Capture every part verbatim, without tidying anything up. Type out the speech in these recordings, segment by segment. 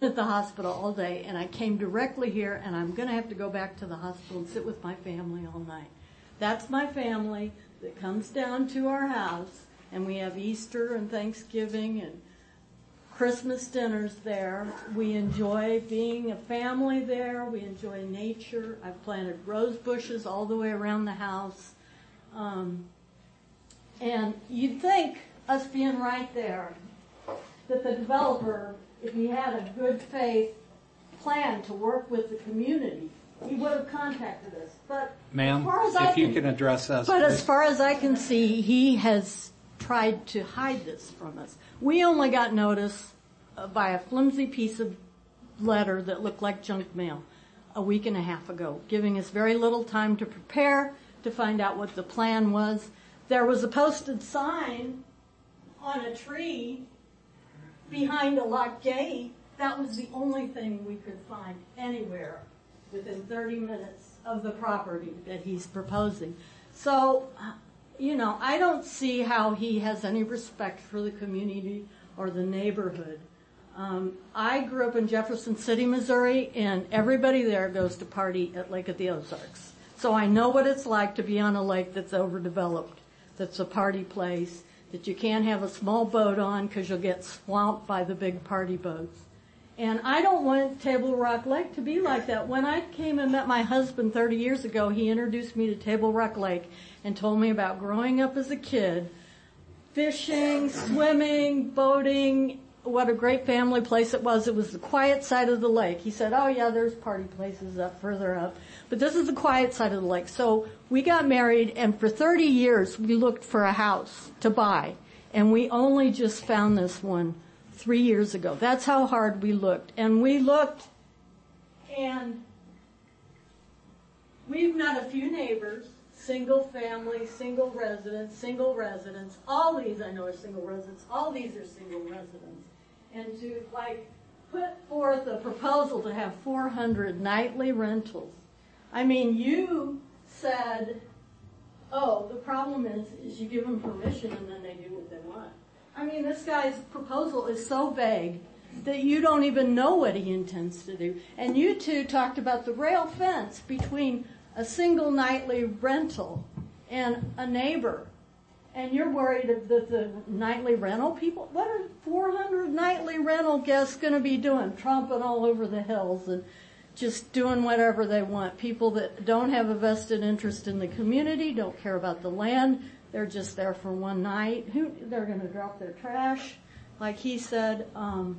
at the hospital all day, and I came directly here, and I'm going to have to go back to the hospital and sit with my family all night. That's my family that comes down to our house, and we have Easter and Thanksgiving and Christmas dinners there. We enjoy being a family there. We enjoy nature. I've planted rose bushes all the way around the house. Um, and you'd think, us being right there, that the developer, if he had a good faith plan to work with the community, he would have contacted us. But ma'am, as far as if I you can, can address us. But please. as far as I can see, he has tried to hide this from us. We only got notice by a flimsy piece of letter that looked like junk mail a week and a half ago, giving us very little time to prepare, to find out what the plan was. There was a posted sign on a tree behind a locked gate. That was the only thing we could find anywhere within thirty minutes of the property that he's proposing. So, you know, I don't see how he has any respect for the community or the neighborhood. Um, I grew up in Jefferson City, Missouri, and everybody there goes to party at Lake of the Ozarks. So I know what it's like to be on a lake that's overdeveloped, that's a party place, that you can't have a small boat on because you'll get swamped by the big party boats. And I don't want Table Rock Lake to be like that. When I came and met my husband thirty years ago, he introduced me to Table Rock Lake and told me about growing up as a kid, fishing, swimming, boating, what a great family place it was. It was the quiet side of the lake. He said, oh yeah, there's party places up further up, but this is the quiet side of the lake. So we got married, and for thirty years we looked for a house to buy, and we only just found this one three years ago. That's how hard we looked. And we looked, and we've met a few neighbors, single family, single residents, single residents. All these I know are single residents. All these are single residents. And to, like, put forth a proposal to have four hundred nightly rentals. I mean, you said, oh, the problem is, is you give them permission and then they do what they want. I mean, this guy's proposal is so vague that you don't even know what he intends to do. And you two talked about the rail fence between a single nightly rental and a neighbor. And you're worried that the nightly rental people, what are four hundred nightly rental guests going to be doing? Tromping all over the hills and just doing whatever they want. People that don't have a vested interest in the community, don't care about the land. They're just there for one night. Who, they're going to drop their trash, like he said. Um,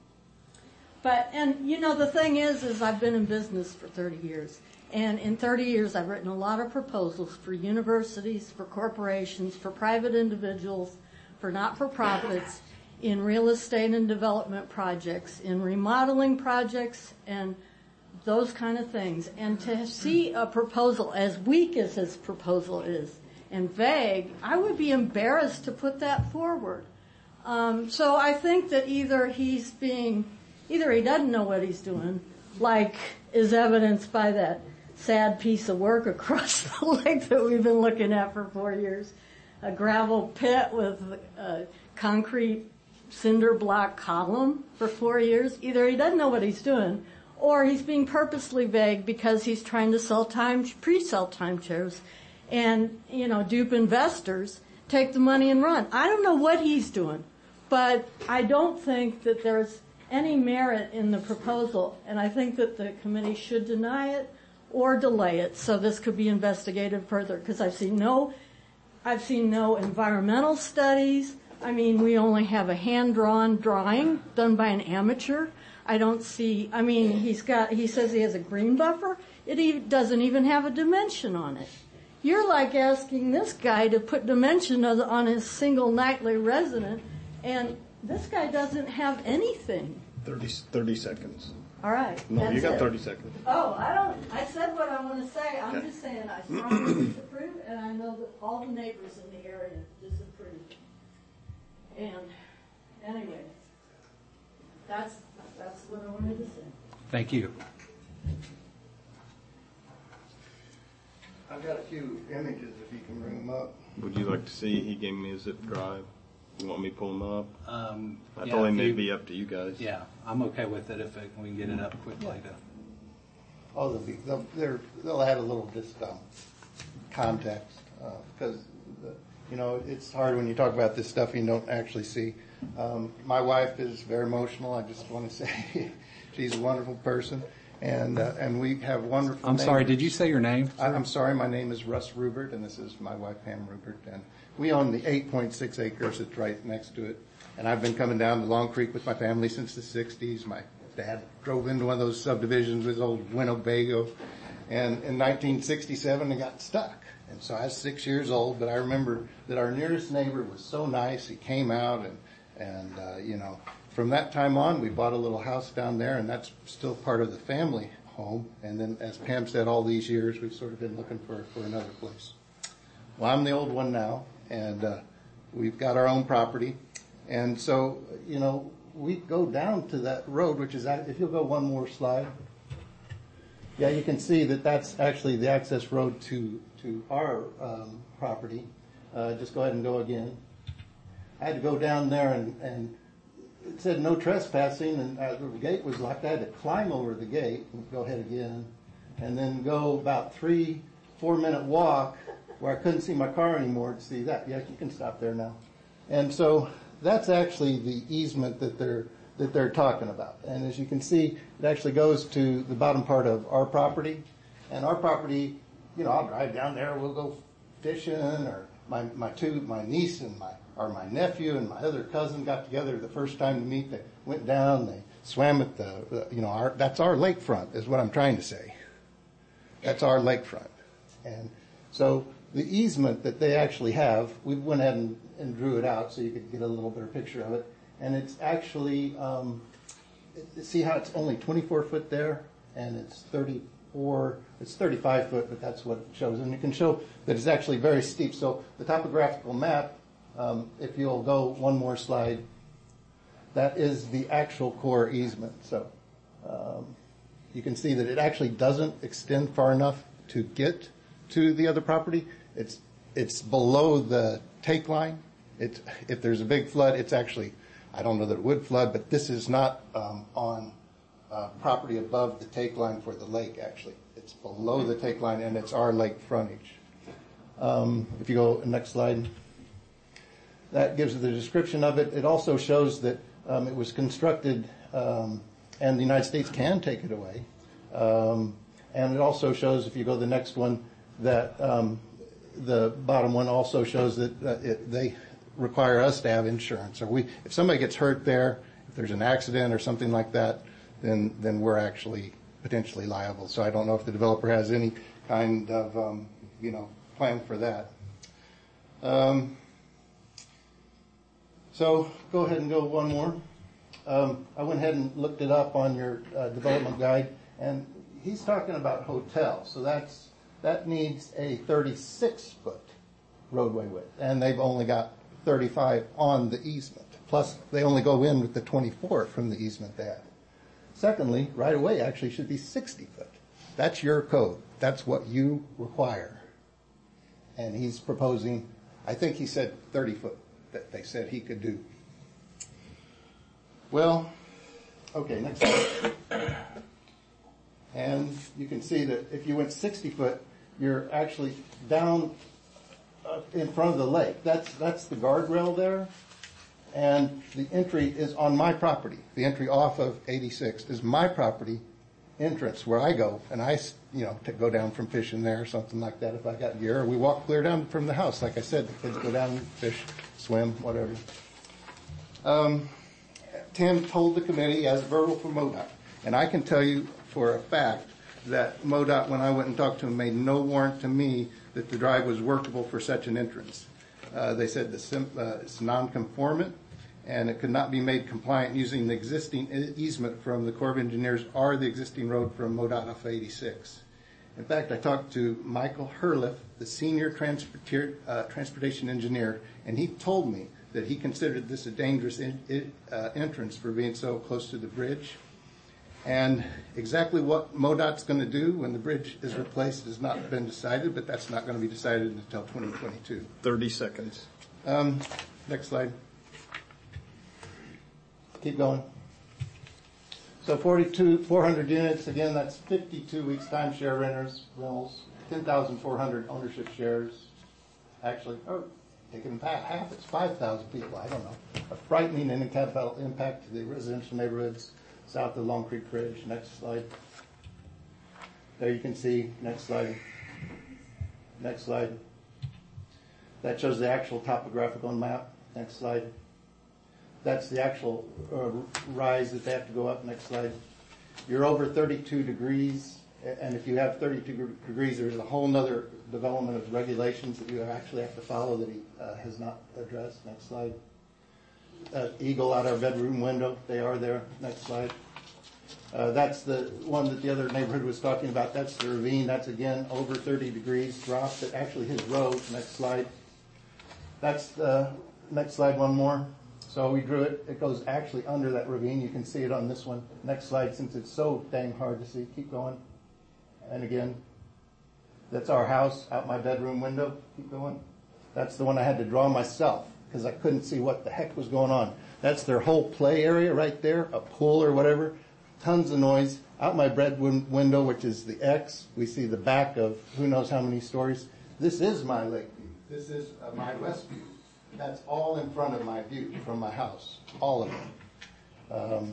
but, and you know, the thing is, is I've been in business for thirty years. And in thirty years, I've written a lot of proposals for universities, for corporations, for private individuals, for not-for-profits, in real estate and development projects, in remodeling projects, and those kind of things. And to see a proposal as weak as his proposal is, and vague, I would be embarrassed to put that forward. Um, so I think that either he's being, either he doesn't know what he's doing, like is evidenced by that sad piece of work across the lake that we've been looking at for four years, a gravel pit with a concrete cinder block column for four years. Either he doesn't know what he's doing, or he's being purposely vague because he's trying to sell time, pre-sell timeshares and, you know, dupe investors, take the money and run. I don't know what he's doing, but I don't think that there's any merit in the proposal, and I think that the committee should deny it or delay it so this could be investigated further, because I've seen no, I've seen no environmental studies. I mean, we only have a hand-drawn drawing done by an amateur. I don't see, I mean, he's got, he says he has a green buffer. It even, doesn't even have a dimension on it. You're like asking this guy to put dimension on his single nightly resident, and this guy doesn't have anything. thirty, thirty seconds. All right. No, you got it. thirty seconds. Oh, I don't, I said what I want to say. I'm okay. Just saying I strongly disapprove, and I know that all the neighbors in the area disapprove. And anyway, that's, that's what I wanted to say. Thank you. I've got a few images if you can bring them up. Would you like to see? He gave me a zip drive. You want me to pull them up? Um, I yeah, told him if it'd you- be up to you guys. Yeah, I'm okay with it if it, we can get it up quickly to. Oh, they'll be, they'll, they're, they'll add a little just, um, context, uh, because, the, you know, it's hard when you talk about this stuff you don't actually see. Um, my wife is very emotional. I just want to say she's a wonderful person, and, uh, and we have wonderful I'm sorry, neighbors. did you say your name? I, I'm sorry, my name is Russ Rubert, and this is my wife Pam Rubert, and we own the eight point six acres that's right next to it. And I've been coming down to Long Creek with my family since the sixties. My dad drove into one of those subdivisions with old Winnebago, and in nineteen sixty-seven, I got stuck. And so I was six years old, but I remember that our nearest neighbor was so nice. He came out, and, and uh, you know, from that time on, we bought a little house down there, and that's still part of the family home. And then, as Pam said, all these years, we've sort of been looking for, for another place. Well, I'm the old one now, and uh, we've got our own property. And so, you know, we go down to that road, which is, if you'll go one more slide. Yeah, you can see that that's actually the access road to, to our um, property. Uh, just go ahead and go again. I had to go down there, and, and it said no trespassing, and uh, the gate was locked. I had to climb over the gate, and go ahead again, and then go about three, four minute walk where I couldn't see my car anymore to see that. Yeah, you can stop there now. And so that's actually the easement that they're that they're talking about. And as you can see, it actually goes to the bottom part of our property. And our property, you know, I'll drive down there, we'll go fishing, or my my two my niece and my or my nephew and my other cousin got together the first time to meet. They went down, they swam at the, the you know, our that's our lakefront is what I'm trying to say. That's our lakefront. And so the easement that they actually have, we went ahead and, and drew it out so you could get a little better picture of it. And it's actually, um, it, see how it's only twenty-four foot there, and it's thirty-four, it's thirty-five foot, but that's what it shows. And you can show that it's actually very steep. So the topographical map, um, if you'll go one more slide, that is the actual core easement. So um, you can see that it actually doesn't extend far enough to get to the other property. It's it's below the take line. It's, if there's a big flood, it's actually, I don't know that it would flood, but this is not um, on uh, property above the take line for the lake, actually. It's below the take line, and it's our lake frontage. Um, if you go next slide, that gives the description of it. It also shows that um, it was constructed, um, and the United States can take it away. Um, and it also shows, if you go to the next one, that um, the bottom one also shows that uh, it, they require us to have insurance. Or we, if somebody gets hurt there, if there's an accident or something like that, then then we're actually potentially liable. So I don't know if the developer has any kind of um, you know plan for that. Um, so go ahead and go one more. Um, I went ahead and looked it up on your uh, development guide, and he's talking about hotels. So that's that needs a thirty-six foot roadway width, and they've only got thirty-five on the easement. Plus, they only go in with the twenty-four from the easement they have. Secondly, right away actually should be sixty foot. That's your code. That's what you require. And he's proposing, I think he said thirty foot that they said he could do. Well, okay, next slide. And you can see that if you went sixty foot, you're actually down uh, in front of the lake. That's that's the guardrail there, and the entry is on my property. The entry off of eighty-six is my property entrance where I go, and I, you know, to go down from fishing there or something like that if I got gear. Or we walk clear down from the house. Like I said, the kids go down, fish, swim, whatever. Um, Tim told the committee as verbal from MoDOT, and I can tell you for a fact that MoDOT, when I went and talked to them, made no warrant to me that the drive was workable for such an entrance. Uh, they said the sim, uh, it's non-conformant, and it could not be made compliant using the existing easement from the Corps of Engineers or the existing road from MoDOT off eighty-six. In fact, I talked to Michael Herliff, the senior transport, uh, transportation engineer, and he told me that he considered this a dangerous in, in, uh, entrance for being so close to the bridge. And exactly what MoDOT's going to do when the bridge is replaced has not been decided, but that's not going to be decided until twenty twenty-two. thirty seconds. Um, next slide. Keep going. So forty-two, four hundred units, again, that's fifty-two weeks timeshare renters, rentals, ten thousand four hundred ownership shares. Actually, oh, taking back half, it's five thousand people, I don't know. A frightening and incapable impact to the residential neighborhoods south of Long Creek Bridge. Next slide. There you can see, next slide. Next slide. That shows the actual topographical map. Next slide. That's the actual uh, rise that they have to go up. Next slide. You're over thirty-two degrees, and if you have thirty-two degrees, there's a whole other development of regulations that you actually have to follow that he uh, has not addressed. Next slide. Uh, eagle out our bedroom window. They are there. Next slide. Uh, that's the one that the other neighborhood was talking about. That's the ravine. That's, again, over thirty degrees drop that actually his road. Next slide. That's the next slide, one more. So we drew it. It goes actually under that ravine. You can see it on this one. Next slide, since it's so dang hard to see. Keep going. And again, that's our house out my bedroom window. Keep going. That's the one I had to draw myself because I couldn't see what the heck was going on. That's their whole play area right there, a pool or whatever. Tons of noise. Out my bedroom window, which is the X, we see the back of who knows how many stories. This is my lake view. This is uh, my west view. That's all in front of my view from my house, all of it. Um,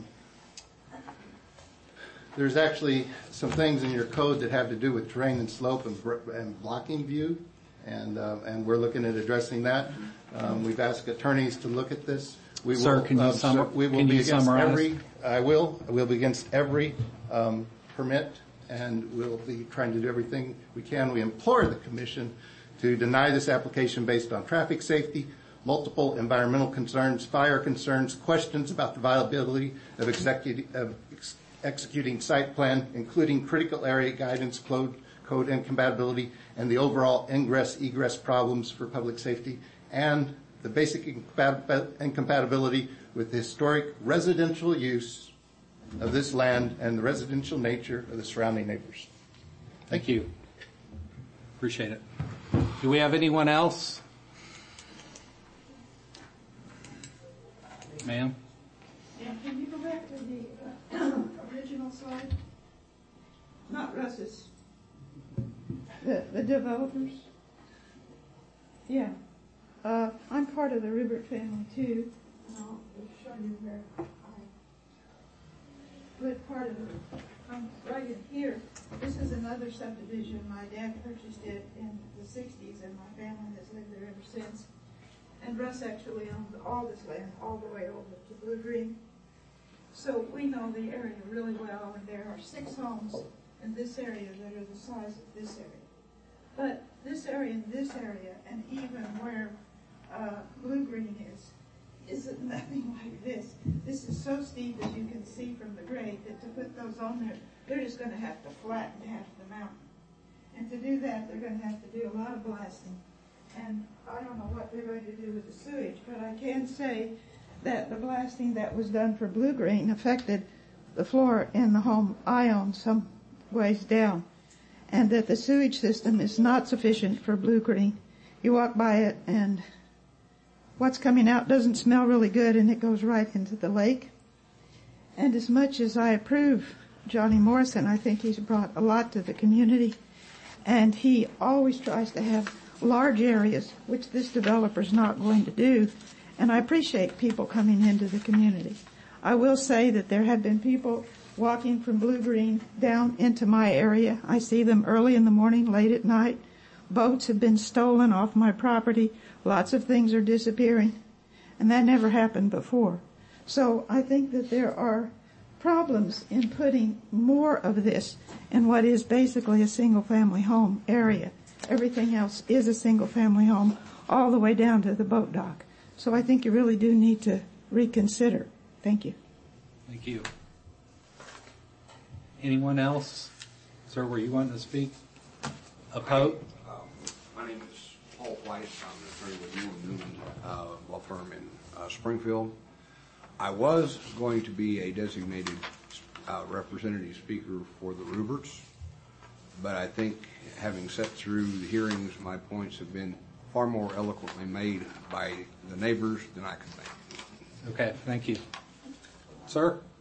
there's actually some things in your code that have to do with terrain and slope and, and blocking view, and uh, and we're looking at addressing that. Um, we've asked attorneys to look at this. We Sir, will, can you, uh, sum- so we will can be you against summarize? every. I will. We'll be against every um, permit, and we'll be trying to do everything we can. We implore the commission to deny this application based on traffic safety, multiple environmental concerns, fire concerns, questions about the viability of, execu- of ex- executing site plan, including critical area guidance, code, code incompatibility, and the overall ingress-egress problems for public safety, and the basic incompat- incompatibility with the historic residential use of this land and the residential nature of the surrounding neighbors. Thank you. Appreciate it. Do we have anyone else? Ma'am? Yeah, can you go back to the uh, original slide? Not Russ's. The, the developers? Yeah. Uh, I'm part of the Rupert family too. No, I'll show you where I but part of it. I'm right in here. This is another subdivision. My dad purchased it in the sixties, and my family has lived there ever since. And Russ actually owns all this land, all the way over to Blue Green. So we know the area really well, and there are six homes in this area that are the size of this area. But this area and this area, and even where uh, Blue Green is, isn't nothing like this. This is so steep, as you can see from the grade, that to put those on there, they're just going to have to flatten half the mountain. And to do that, they're going to have to do a lot of blasting. And I don't know what they're going to do with the sewage, but I can say that the blasting that was done for Blue Green affected the floor in the home I own some ways down, and that the sewage system is not sufficient for Blue Green. You walk by it and what's coming out doesn't smell really good, and it goes right into the lake. And as much as I approve Johnny Morrison, I think he's brought a lot to the community, and he always tries to have large areas, which this developer's not going to do, and I appreciate people coming into the community. I will say that there have been people walking from Blue Green down into my area. I see them early in the morning, late at night. Boats have been stolen off my property. Lots of things are disappearing, and that never happened before. So I think that there are problems in putting more of this in what is basically a single-family home area. Everything else is a single-family home all the way down to the boat dock. So I think you really do need to reconsider. Thank you. Thank you. Anyone else? Sir, were you wanting to speak? Opposed? Uh, my name is Paul Weiss. I'm an attorney with Newman Newman uh, law firm in uh, Springfield. I was going to be a designated uh, representative speaker for the Ruberts, but I think having sat through the hearings, my points have been far more eloquently made by the neighbors than I could make. Okay, thank you. Sir?